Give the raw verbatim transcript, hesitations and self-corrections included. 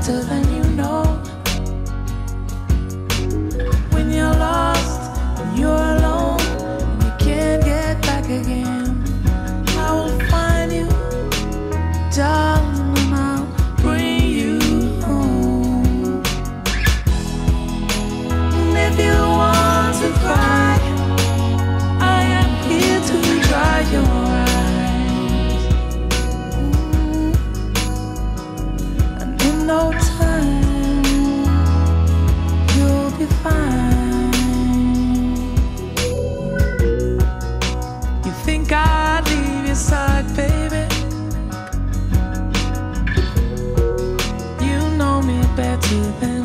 better than you know. When you're lost and you're alone and you can't get back again, I will find you, darling, and I'll bring you home. And if you want to cry, I am here to dry your eyes. Mm. And in no time, you'll be fine. You think I'd leave your side, baby? You know me better than